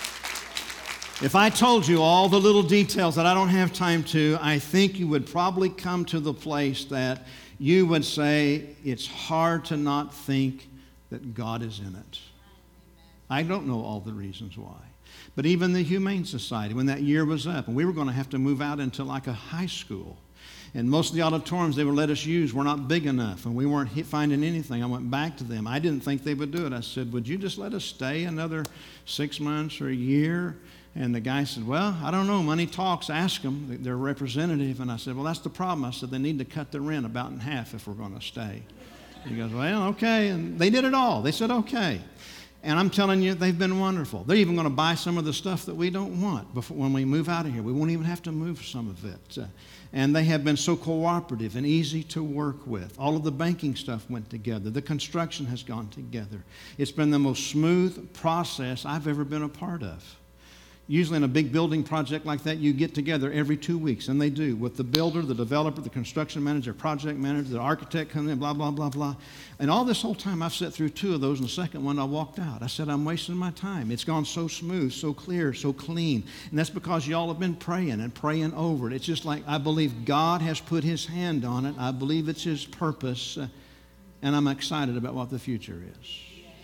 If I told you all the little details that I don't have time to, I think you would probably come to the place that you would say it's hard to not think that God is in it. I don't know all the reasons why. But even the Humane Society, when that year was up, and we were going to have to move out into like a high school, and most of the auditoriums they would let us use were not big enough, and we weren't finding anything. I went back to them. I didn't think they would do it. I said, would you just let us stay another 6 months or a year? And the guy said, well, I don't know. Money talks. Ask them. They're a representative. And I said, well, that's the problem. I said, they need to cut the rent about in half if we're going to stay. He goes, well, okay. And they did it all. They said, okay. And I'm telling you, they've been wonderful. They're even going to buy some of the stuff that we don't want when we move out of here. We won't even have to move some of it. And they have been so cooperative and easy to work with. All of the banking stuff went together. The construction has gone together. It's been the most smooth process I've ever been a part of. Usually in a big building project like that, you get together every 2 weeks, and they do, with the builder, the developer, the construction manager, project manager, the architect comes in, blah, blah, blah, blah. And all this whole time, I've sat through 2 of those, and the second one I walked out. I said, I'm wasting my time. It's gone so smooth, so clear, so clean. And that's because y'all have been praying and praying over it. It's just like I believe God has put His hand on it. I believe it's His purpose, and I'm excited about what the future is.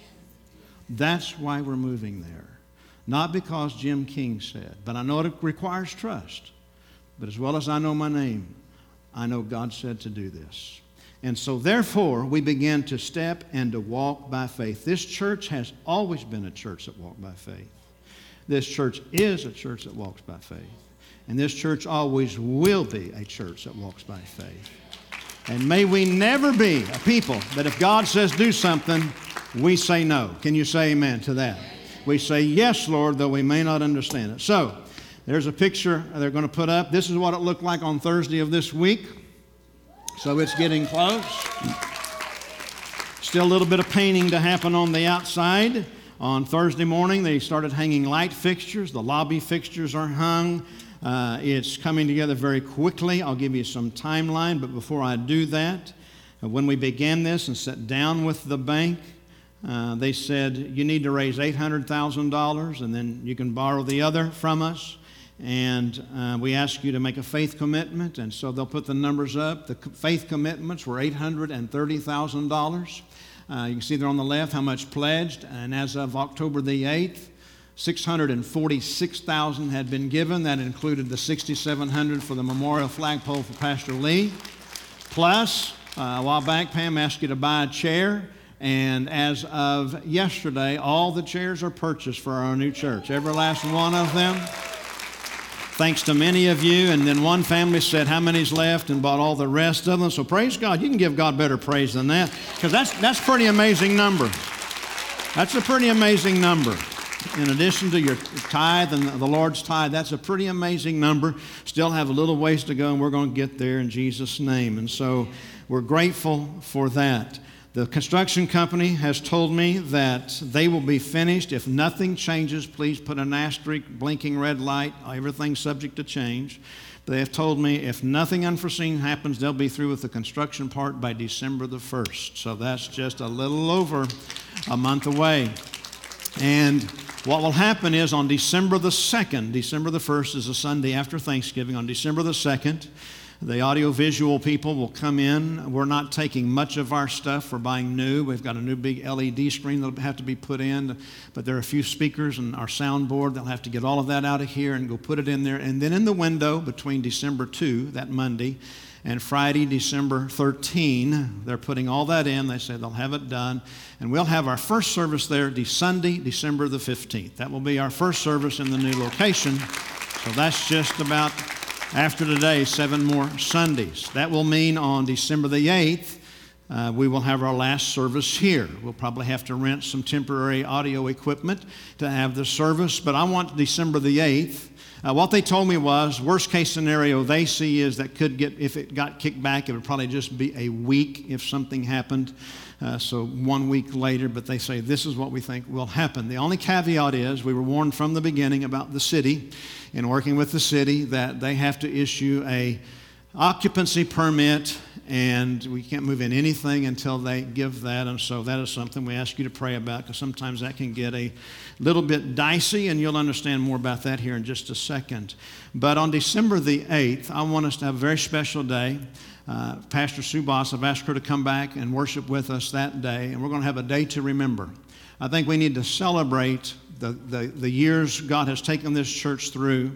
That's why we're moving there. Not because Jim King said, but I know it requires trust. But as well as I know my name, I know God said to do this. And so therefore, we began to step and to walk by faith. This church has always been a church that walked by faith. This church is a church that walks by faith. And this church always will be a church that walks by faith. And may we never be a people that if God says do something, we say no. Can you say amen to that? We say, yes, Lord, though we may not understand it. So, there's a picture they're going to put up. This is what it looked like on Thursday of this week. So it's getting close. Still a little bit of painting to happen on the outside. On Thursday morning, they started hanging light fixtures. The lobby fixtures are hung. It's coming together very quickly. I'll give you some timeline, but before I do that, when we began this and sat down with the bank, they said, you need to raise $800,000 and then you can borrow the other from us. And we ask you to make a faith commitment. And so they'll put the numbers up. The faith commitments were $830,000. You can see there on the left how much pledged. And as of October the 8th, $646,000 had been given. That included the $6,700 for the memorial flagpole for Pastor Lee. Plus, a while back, Pam asked you to buy a chair. And as of yesterday, all the chairs are purchased for our new church. Every last one of them. Thanks to many of you. And then one family said how many's left and bought all the rest of them. So praise God. You can give God better praise than that. Because that's a pretty amazing number. That's a pretty amazing number. In addition to your tithe and the Lord's tithe, that's a pretty amazing number. Still have a little ways to go, and we're going to get there in Jesus' name. And so we're grateful for that. The construction company has told me that they will be finished. If nothing changes, please put an asterisk, blinking red light, everything's subject to change. They have told me if nothing unforeseen happens, they'll be through with the construction part by December the 1st. So that's just a little over a month away. And what will happen is on December the 2nd, December the 1st is a Sunday after Thanksgiving, on December the 2nd, the audiovisual people will come in. We're not taking much of our stuff. We're buying new. We've got a new big LED screen that'll have to be put in. But there are a few speakers and our soundboard. They'll have to get all of that out of here and go put it in there. And then in the window between December 2, that Monday, and Friday, December 13, they're putting all that in. They say they'll have it done. And we'll have our first service there Sunday, December the 15th. That will be our first service in the new location. So that's just about... after today, 7 more Sundays. That will mean on December the 8th, we will have our last service here. We'll probably have to rent some temporary audio equipment to have the service, but I want December the 8th. What they told me was, worst case scenario they see is that could get, if it got kicked back, it would probably just be a week if something happened. So 1 week later, but they say this is what we think will happen. The only caveat is we were warned from the beginning about the city, in working with the city, that they have to issue a occupancy permit, and we can't move in anything until they give that. And so that is something we ask you to pray about, because sometimes that can get a little bit dicey, and you'll understand more about that here in just a second. But on December the 8th, I want us to have a very special day. Pastor Sue Boss, I've asked her to come back and worship with us that day, and we're going to have a day to remember. I think we need to celebrate the years God has taken this church through.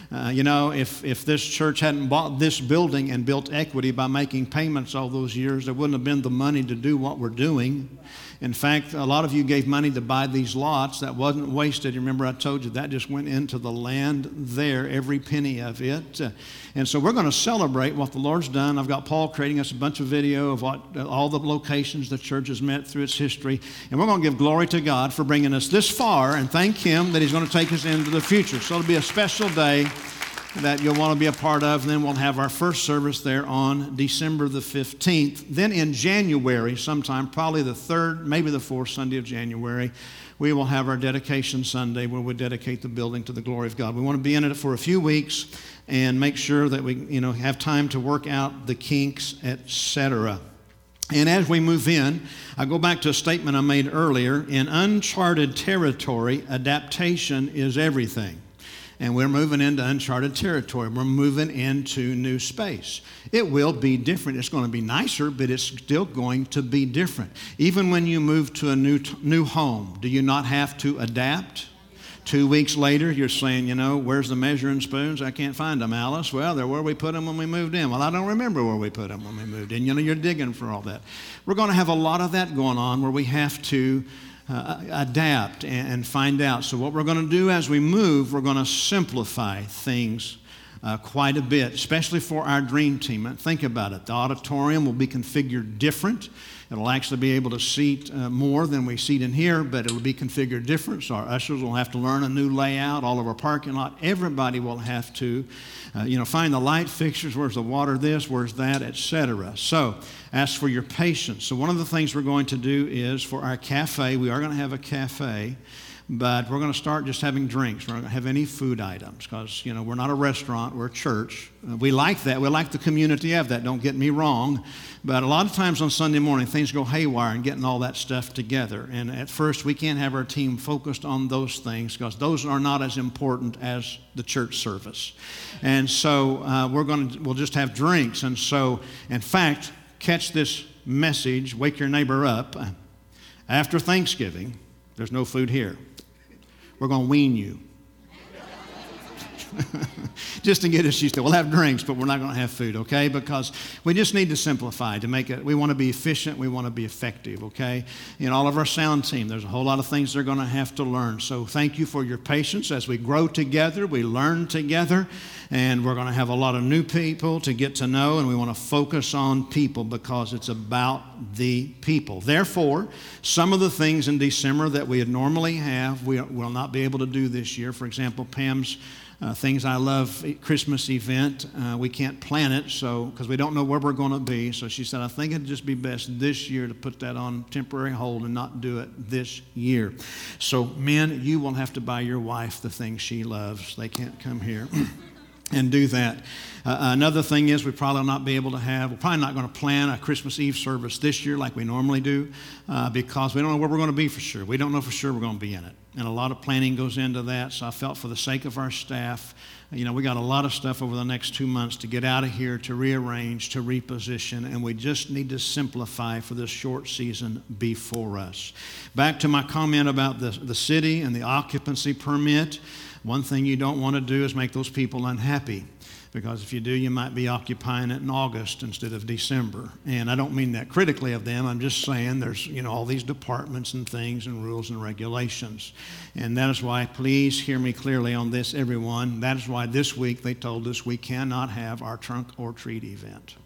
If this church hadn't bought this building and built equity by making payments all those years, there wouldn't have been the money to do what we're doing. In fact, a lot of you gave money to buy these lots. That wasn't wasted. You remember I told you that just went into the land there, every penny of it. And so we're going to celebrate what the Lord's done. I've got Paul creating us a bunch of video of all the locations the church has met through its history. And we're going to give glory to God for bringing us this far and thank Him that He's going to take us into the future. So it'll be a special day that you'll want to be a part of. And then we'll have our first service there on December the 15th. Then in January sometime, probably the 3rd, maybe the 4th Sunday of January, we will have our dedication Sunday where we dedicate the building to the glory of God. We want to be in it for a few weeks and make sure that we have time to work out the kinks, etc. And as we move in, I go back to a statement I made earlier. In uncharted territory, adaptation is everything. And we're moving into uncharted territory. We're moving into new space. It will be different. It's going to be nicer, but it's still going to be different. Even when you move to a new home, do you not have to adapt? 2 weeks later, you're saying, where's the measuring spoons? I can't find them, Alice. Well, they're where we put them when we moved in. Well, I don't remember where we put them when we moved in. You're digging for all that. We're going to have a lot of that going on where we have to adapt and find out. So what we're going to do as we move, we're going to simplify things quite a bit, especially for our dream team. And think about it. The auditorium will be configured different. It'll actually be able to seat more than we seat in here, but it'll be configured different. So our ushers will have to learn a new layout. All of our parking lot, everybody will have to, find the light fixtures. Where's the water this? Where's that? Etc. So ask for your patience. So one of the things we're going to do is for our cafe, we are going to have a cafe, but we're going to start just having drinks. We're not going to have any food items because, we're not a restaurant. We're a church. We like that. We like the community of that. Don't get me wrong. But a lot of times on Sunday morning, things go haywire in getting all that stuff together. And at first, we can't have our team focused on those things because those are not as important as the church service. And so we'll just have drinks. And so, in fact, catch this message, wake your neighbor up. After Thanksgiving, there's no food here. We're going to wean you. Just to get us used to it. We'll have drinks, but we're not going to have food, okay? Because we just need to simplify to make it. We want to be efficient. We want to be effective, okay? All of our sound team, there's a whole lot of things they're going to have to learn. So thank you for your patience as we grow together, we learn together, and we're going to have a lot of new people to get to know, and we want to focus on people because it's about the people. Therefore, some of the things in December that we would normally have, we will not be able to do this year. For example, Pam's Things I Love Christmas event. We can't plan it because we don't know where we're going to be. So she said, I think it'd just be best this year to put that on temporary hold and not do it this year. So men, you will have to buy your wife the things she loves. They can't come here and do that. Another thing is we're probably not going to plan a Christmas Eve service this year like we normally do because we don't know where we're going to be for sure. We don't know for sure we're going to be in it. And a lot of planning goes into that. So I felt for the sake of our staff, we got a lot of stuff over the next 2 months to get out of here, to rearrange, to reposition, and we just need to simplify for this short season before us. Back to my comment about the city and the occupancy permit. One thing you don't want to do is make those people unhappy, because if you do, you might be occupying it in August instead of December. And I don't mean that critically of them. I'm just saying there's, all these departments and things and rules and regulations. And that is why, please hear me clearly on this, everyone. That is why this week they told us we cannot have our trunk or treat event.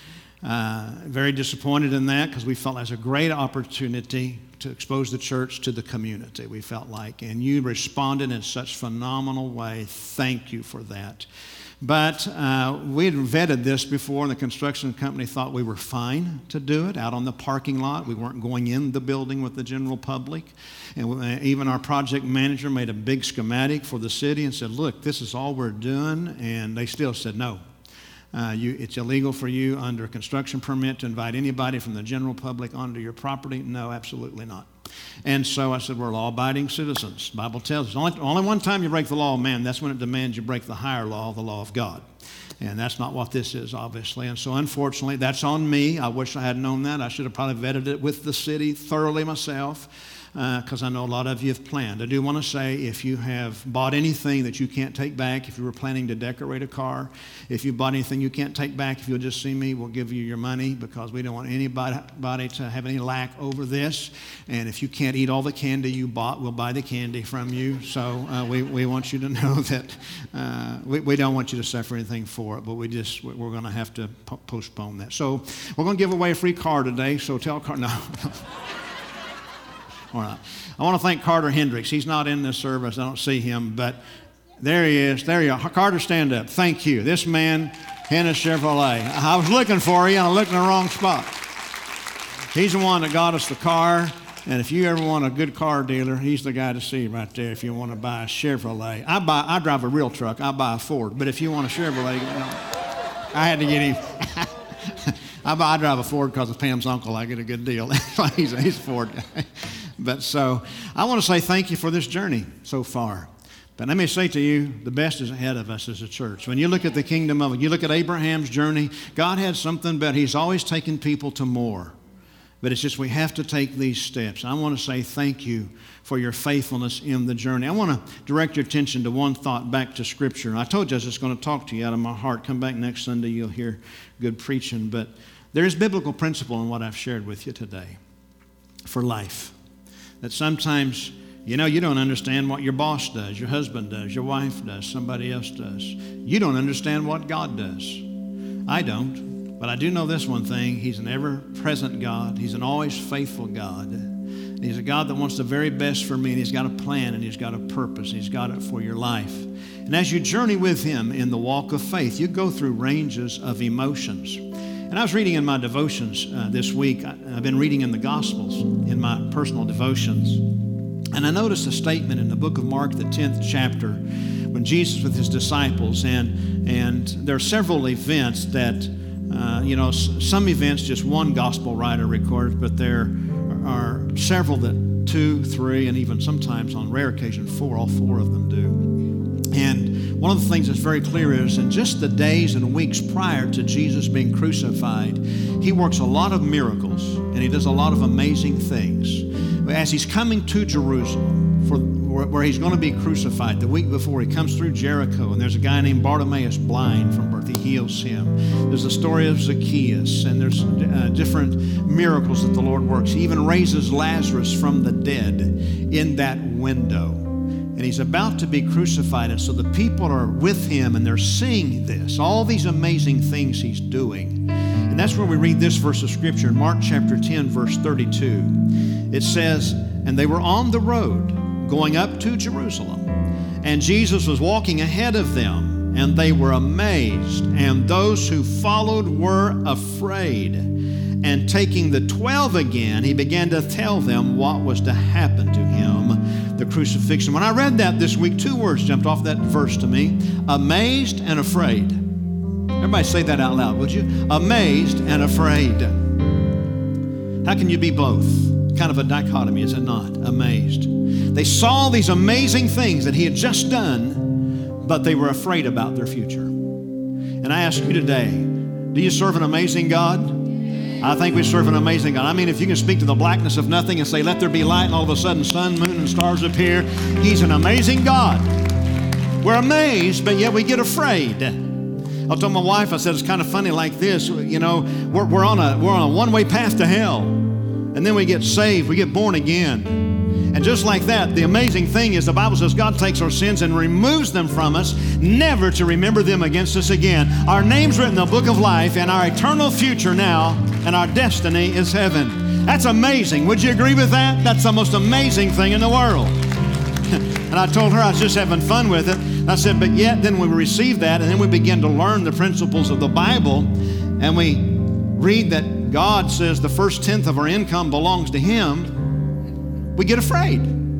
Very disappointed in that because we felt it was a great opportunity to expose the church to the community, we felt like. And you responded in such a phenomenal way. Thank you for that. But we had vetted this before, and the construction company thought we were fine to do it out on the parking lot. We weren't going in the building with the general public. And even our project manager made a big schematic for the city and said, look, this is all we're doing. And they still said no. It's illegal for you under a construction permit to invite anybody from the general public onto your property. No, absolutely not. And so I said, we're law-abiding citizens. The Bible tells us only one time you break the law of man, that's when it demands you break the higher law, the law of God. And that's not what this is, obviously. And so, unfortunately, that's on me. I wish I had known that. I should have probably vetted it with the city thoroughly myself. because I know a lot of you have planned. I do want to say, if you have bought anything that you can't take back, if you were planning to decorate a car, if you bought anything you can't take back, if you'll just see me, we'll give you your money, because we don't want anybody to have any lack over this. And if you can't eat all the candy you bought, we'll buy the candy from you. So we want you to know that we don't want you to suffer anything for it, but we're going to have to postpone that. So we're going to give away a free car today, so tell Carter, no. All right. I want to thank Carter Hendricks. He's not in this service. I don't see him, but there he is. There you are. Carter, stand up. Thank you. This man, Hennis Chevrolet. I was looking for you, and I looked in the wrong spot. He's the one that got us the car, and if you ever want a good car dealer, he's the guy to see right there if you want to buy a Chevrolet. I drive a real truck. I buy a Ford, but if you want a Chevrolet, I had to get him. I drive a Ford because of Pam's uncle. I get a good deal. He's a Ford guy. But so I want to say thank you for this journey so far. But let me say to you, the best is ahead of us as a church. When you look at the kingdom of it, you look at Abraham's journey, God had something better. He's always taken people to more. But it's just we have to take these steps. I want to say thank you for your faithfulness in the journey. I want to direct your attention to one thought back to Scripture. I told you I was just going to talk to you out of my heart. Come back next Sunday, you'll hear good preaching. But there is biblical principle in what I've shared with you today for life. That sometimes, you don't understand what your boss does, your husband does, your wife does, somebody else does. You don't understand what God does. I don't, but I do know this one thing. He's an ever-present God. He's an always faithful God. And He's a God that wants the very best for me, and He's got a plan, and He's got a purpose. He's got it for your life. And as you journey with Him in the walk of faith, you go through ranges of emotions. And I was reading in my devotions this week. I've been reading in the Gospels in my personal devotions. And I noticed a statement in the book of Mark, the 10th chapter, when Jesus with His disciples, and there are several events that, some events just one gospel writer records, but there are several that 2, 3, and even sometimes on rare occasion 4, all 4 of them do. And one of the things that's very clear is in just the days and weeks prior to Jesus being crucified, He works a lot of miracles and He does a lot of amazing things. As He's coming to Jerusalem where He's going to be crucified, the week before He comes through Jericho, and there's a guy named Bartimaeus, blind from birth. He heals him. There's the story of Zacchaeus, and there's different miracles that the Lord works. He even raises Lazarus from the dead in that window. And He's about to be crucified. And so the people are with Him and they're seeing this, all these amazing things He's doing. And that's where we read this verse of Scripture in Mark chapter 10, verse 32. It says, "And they were on the road going up to Jerusalem. And Jesus was walking ahead of them, and they were amazed. And those who followed were afraid. And taking the 12 again, He began to tell them what was to happen to Him, the crucifixion." When I read that this week, 2 words jumped off that verse to me: amazed and afraid. Everybody say that out loud, would you? Amazed and afraid. How can you be both? Kind of a dichotomy, is it not? Amazed. They saw these amazing things that He had just done, but they were afraid about their future. And I ask you today, do you serve an amazing God? I think we serve an amazing God. I mean, if you can speak to the blackness of nothing and say, "Let there be light," and all of a sudden sun, moon, and stars appear, He's an amazing God. We're amazed, but yet we get afraid. I told my wife, I said, it's kind of funny like this. We're on a one-way path to hell. And then we get saved, we get born again. And just like that, the amazing thing is the Bible says God takes our sins and removes them from us, never to remember them against us again. Our name's written in the book of life, and our eternal future now, and our destiny is heaven. That's amazing. Would you agree with that? That's the most amazing thing in the world. And I told her I was just having fun with it. And I said, but yet then we receive that, and then we begin to learn the principles of the Bible, and we read that God says the first 10th of our income belongs to Him. We get afraid.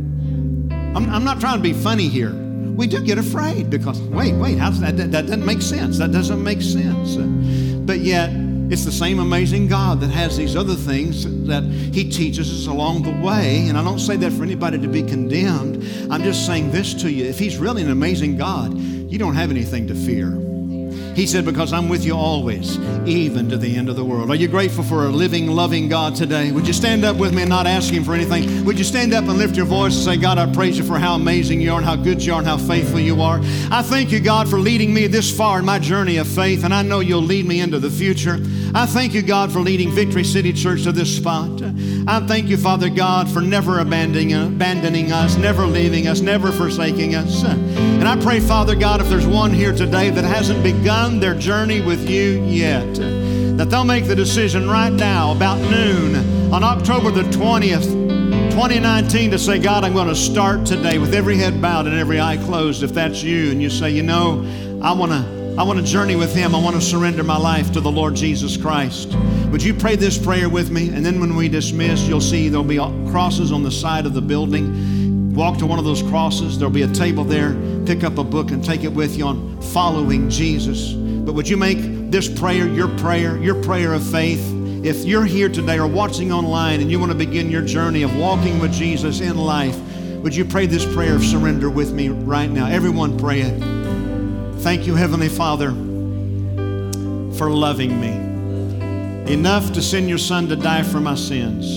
I'm not trying to be funny here. We do get afraid because, wait, how's that doesn't make sense. That doesn't make sense. But yet, it's the same amazing God that has these other things that He teaches us along the way. And I don't say that for anybody to be condemned. I'm just saying this to you. If He's really an amazing God, you don't have anything to fear. He said, because I'm with you always, even to the end of the world. Are you grateful for a living, loving God today? Would you stand up with me and not ask Him for anything? Would you stand up and lift your voice and say, God, I praise you for how amazing you are and how good you are and how faithful you are. I thank you, God, for leading me this far in my journey of faith, and I know you'll lead me into the future. I thank you, God, for leading Victory City Church to this spot. I thank you, Father God, for never abandoning us, never leaving us, never forsaking us. And I pray, Father God, if there's one here today that hasn't begun their journey with you yet, that they'll make the decision right now about noon on October the 20th, 2019 to say, God, I'm going to start today with every head bowed and every eye closed. If that's you and you say, you know, I want to journey with Him. I want to surrender my life to the Lord Jesus Christ. Would you pray this prayer with me? And then when we dismiss, you'll see there'll be crosses on the side of the building. Walk to one of those crosses. There'll be a table there. Pick up a book and take it with you on following Jesus. But would you make this prayer, your prayer of faith? If you're here today or watching online and you want to begin your journey of walking with Jesus in life, would you pray this prayer of surrender with me right now? Everyone pray it. Thank you, Heavenly Father, for loving me enough to send your Son to die for my sins.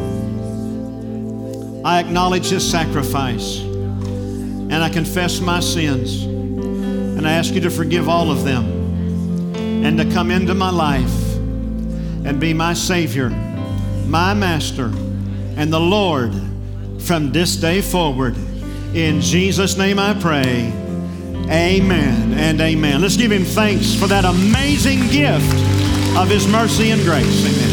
I acknowledge His sacrifice and I confess my sins, and I ask you to forgive all of them and to come into my life and be my Savior, my Master, and the Lord from this day forward. In Jesus' name I pray. Amen and amen. Let's give Him thanks for that amazing gift of His mercy and grace. Amen.